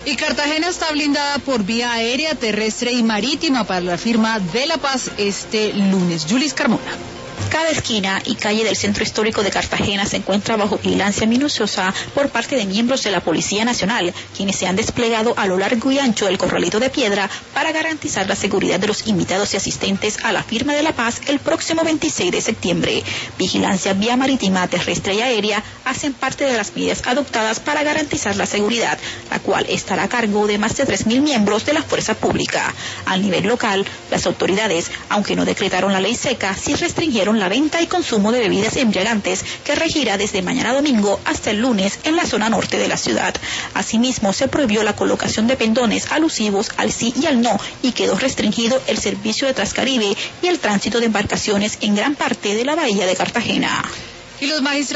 Y Cartagena está blindada por vía aérea, terrestre y marítima para la firma de la paz este lunes. Yulis Carmona. Cada esquina y calle del centro histórico de Cartagena se encuentra bajo vigilancia minuciosa por parte de miembros de la Policía Nacional, quienes se han desplegado a lo largo y ancho del Corralito de Piedra para garantizar la seguridad de los invitados y asistentes a la firma de la paz el próximo 26 de septiembre. Vigilancia vía marítima, terrestre y aérea hacen parte de las medidas adoptadas para garantizar la seguridad, la cual estará a cargo de más de 3.000 miembros de la fuerza pública. A nivel local, las autoridades, aunque no decretaron la ley seca, sí restringieron la venta y consumo de bebidas embriagantes que regirá desde mañana domingo hasta el lunes en la zona norte de la ciudad. Asimismo, se prohibió la colocación de pendones alusivos al sí y al no y quedó restringido el servicio de Transcaribe y el tránsito de embarcaciones en gran parte de la bahía de Cartagena. Y los magistrados